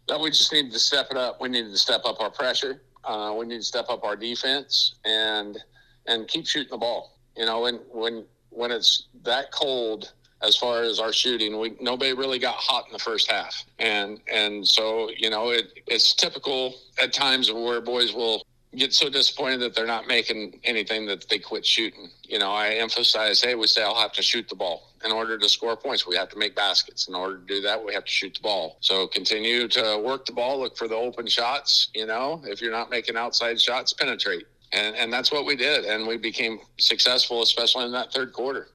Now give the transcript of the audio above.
that we just needed to step it up. We needed to step up our pressure. We need to step up our defense and keep shooting the ball. You know, when it's that cold as far as our shooting, nobody really got hot in the first half, and so you know it's typical at times where boys will get so disappointed that they're not making anything that they quit shooting. You know, I emphasize, hey, we say I'll have to shoot the ball. In order to score points, we have to make baskets. In order to do that, we have to shoot the ball. So continue to work the ball, look for the open shots. You know, if you're not making outside shots, penetrate. And that's what we did. And we became successful, especially in that third quarter.